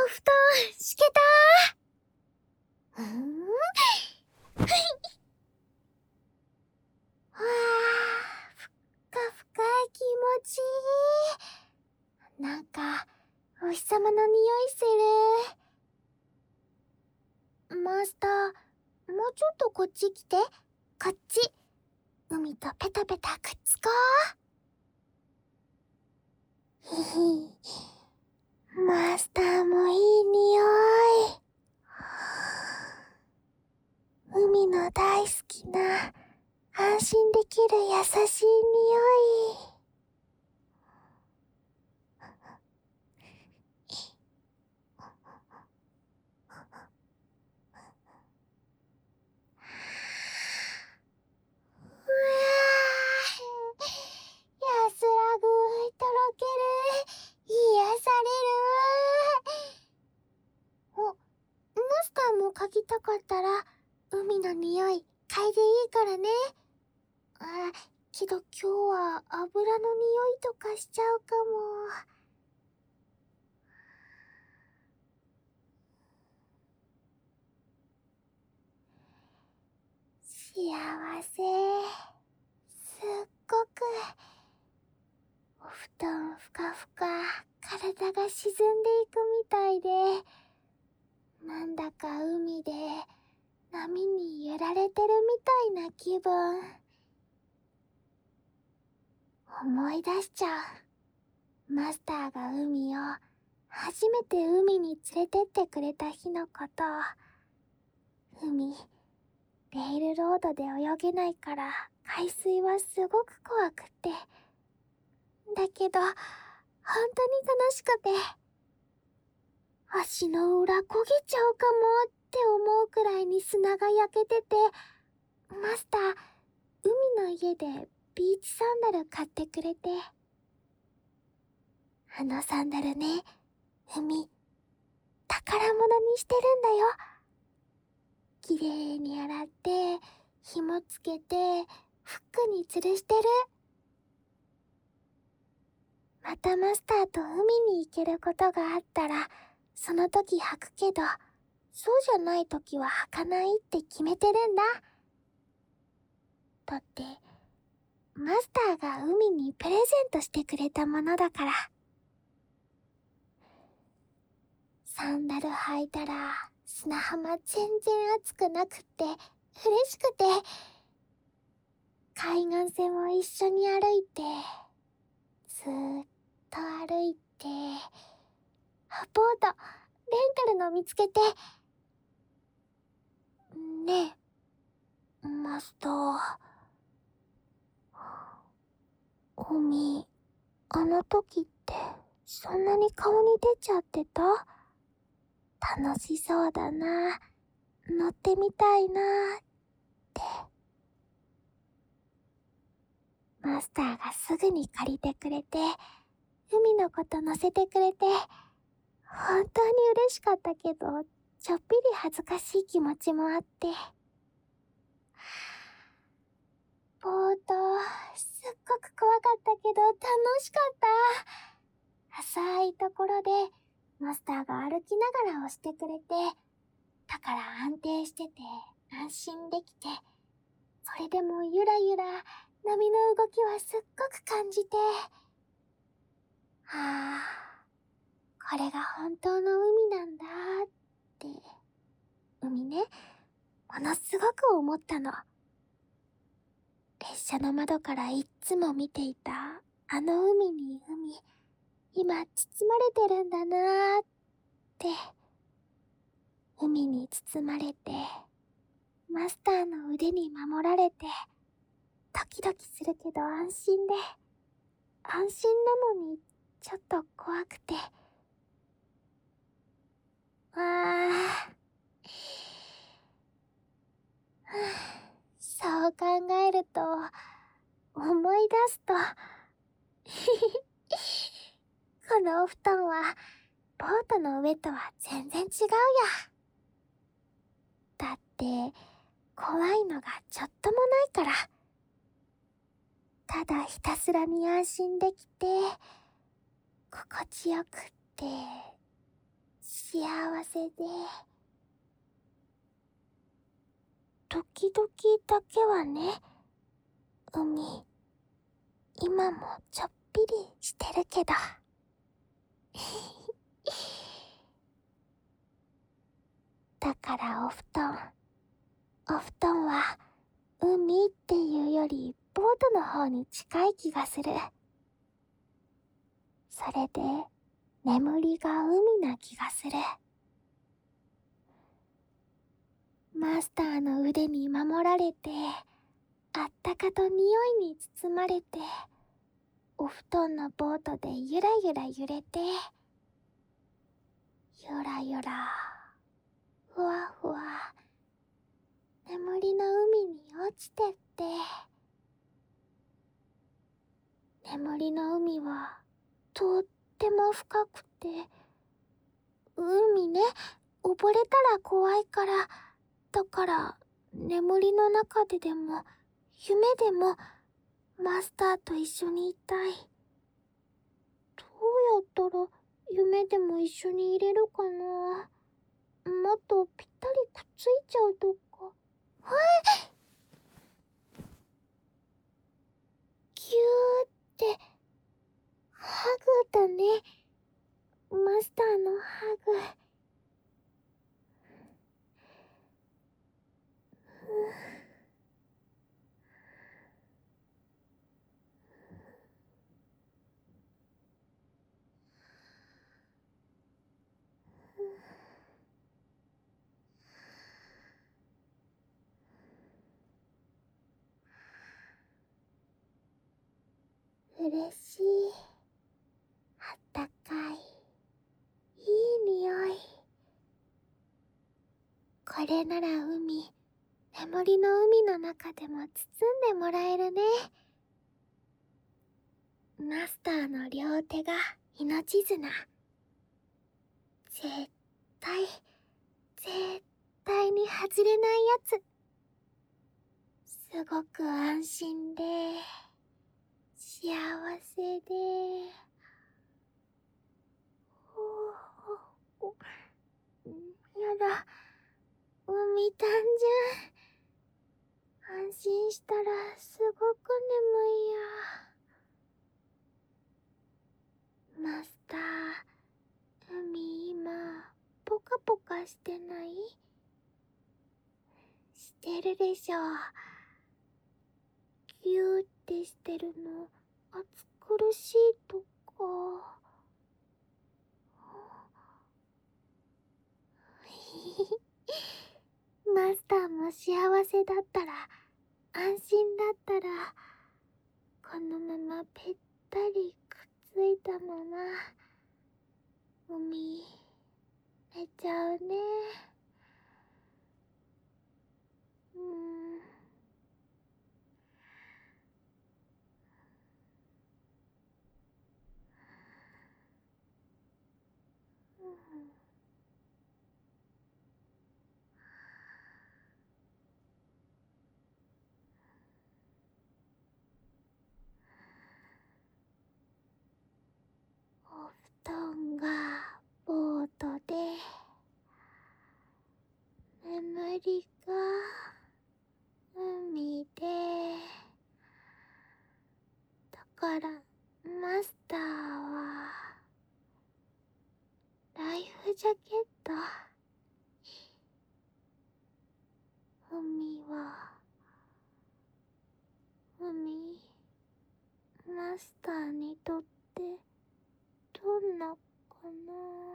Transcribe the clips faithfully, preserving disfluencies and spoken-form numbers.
布団敷けたー。うーんはいわあ、ふっかふか気持ちいい。なんかお日様の匂いする。マスター、もうちょっとこっち来て。こっち。海とペタペタくっつこう。ひひ。マスターもいい匂い。海の大好きな安心できる優しい匂い。うわー、安らぐ、とろける、癒される。お、マスターも嗅ぎたかったら海の匂い嗅いでいいからね。あ、けど今日は油の匂いとかしちゃうかも。幸せ。すっごく。お布団ふかふか、体が沈んでいくみたいで、なんだか海で波に揺られてるみたいな気分。思い出しちゃう。マスターが海を、初めて海に連れてってくれた日のこと。海、レールロードで泳げないから海水はすごく怖くて。だけど、本当に楽しくて。足の裏焦げちゃうかもって思うくらいに砂が焼けてて、マスター、海の家でビーチサンダル買ってくれて。あのサンダルね、海、宝物にしてるんだよ。きれいに洗って、紐つけて、フックに吊るしてる。またマスターと海に行けることがあったら、その時履くけど、そうじゃない時は履かないって決めてるんだ。だって、マスターが海にプレゼントしてくれたものだから。サンダル履いたら、砂浜全然暑くなくって嬉しくて、海岸線を一緒に歩いて、ずーっと歩いて、ボート、レンタルの見つけて。ねえ、マスター。海、あの時ってそんなに顔に出ちゃってた？楽しそうだな、乗ってみたいなって。マスターがすぐに借りてくれて、海のこと乗せてくれて、本当に嬉しかったけど、ちょっぴり恥ずかしい気持ちもあって。ボート、すっごく怖かったけど楽しかった。浅いところで、マスターが歩きながら押してくれて、だから安定してて安心できて、それでもゆらゆら波の動きはすっごく感じて、ああ、これが本当の海なんだって。海ね、ものすごく思ったの。列車の窓からいっつも見ていたあの海に海、今包まれてるんだなーって。海に包まれて、マスターの腕に守られて、ドキドキするけど安心で、安心なのにちょっと怖くて。ああ、そう考えると、思い出すと、このお布団は、ボートの上とは全然違うや。だって、怖いのがちょっともないから。ただひたすらに安心できて、心地よくって、幸幸せで、時々だけはね、海、今もちょっぴりしてるけど。だからお布団、お布団は海っていうよりボートの方に近い気がする。それで眠りが海な気がする。マスターの腕に守られて、あったかと匂いに包まれて、お布団のボートでゆらゆら揺れて、ゆらゆら、ふわふわ、眠りの海に落ちてって、眠りの海はとっても深くて、海ね、溺れたら怖いから、だから眠りの中ででも夢でもマスターと一緒にいたい。どうやったら夢でも一緒にいれるかな。もっとぴったりくっついちゃうとか。はい。ぎゅーってハグだね。マスターのハグ。嬉しい。あったかい。いい匂い。これなら海、眠りの海の中でも包んでもらえるね。マスターの両手が命綱。絶対、絶対に外れないやつ。すごく安心で、幸せで、おおやだ、海単純。安心したらすごく眠いや。マスター、海今、ポカポカしてない？してるでしょ。ギューってしてるの、暑苦しいとか。マスターも幸せだったら、安心だったら、このままぺったりくっついたまま、海、寝ちゃうね。うーん。うんお布団がボートで、眠りが海で、だからマスターはライフジャケット。海は海、マスターにとってどんなかな。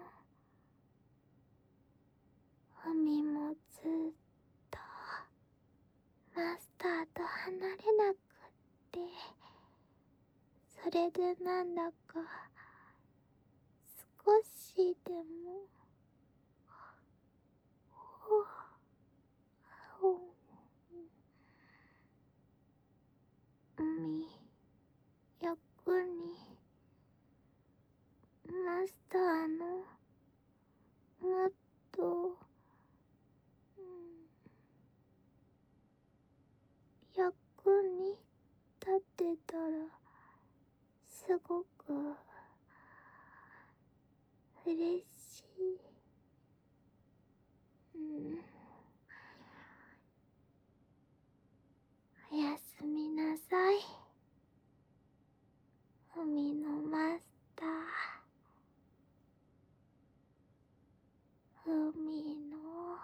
海もずっとマスターと離れなくって、それでなんだか少しでもほほ海、役にマスターのもっと、うん、役に立てたらすごく嬉しい。 おやすみなさい。海のマスター。海の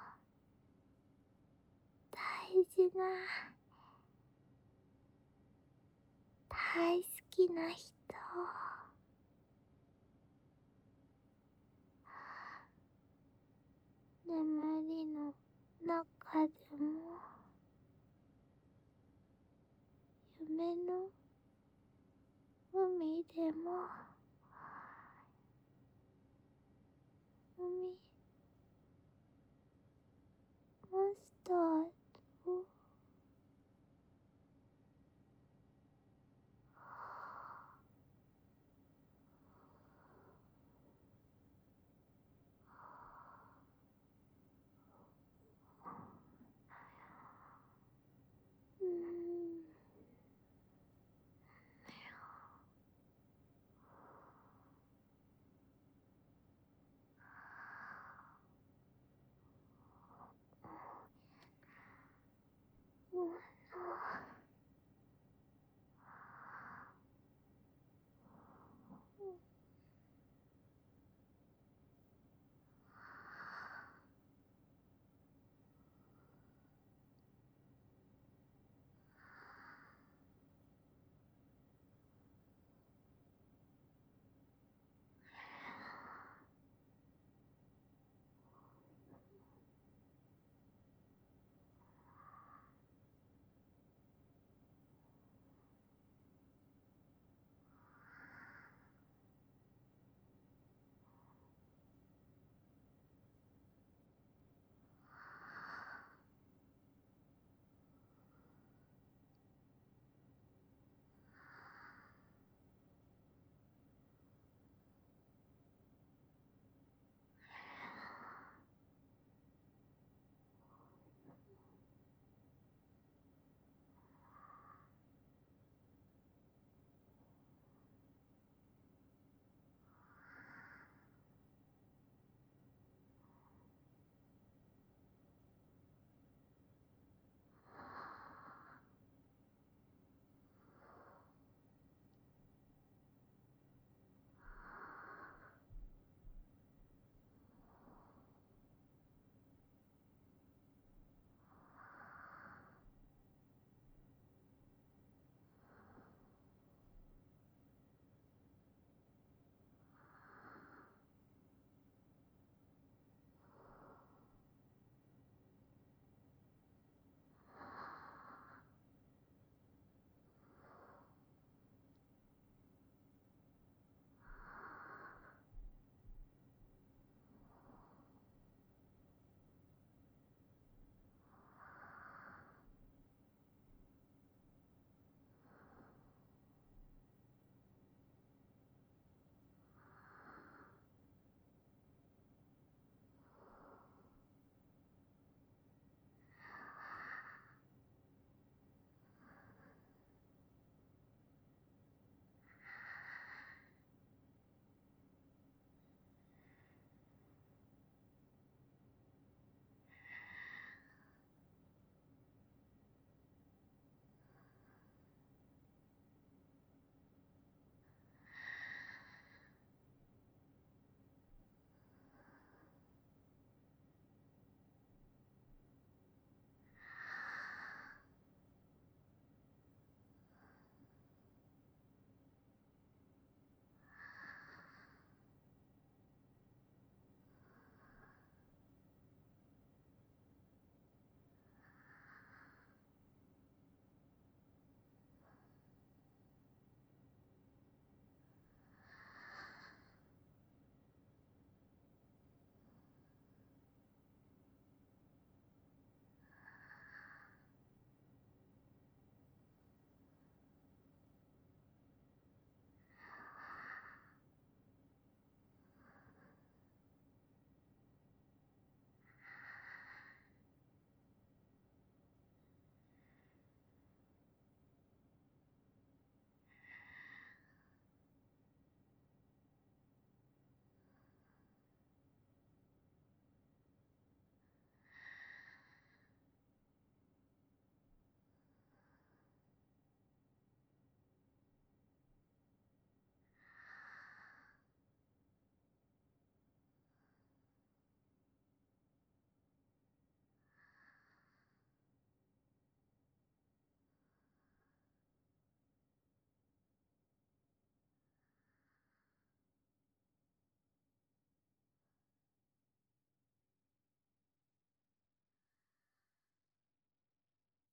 大事な大好きな人。眠りの中でも夢の海でも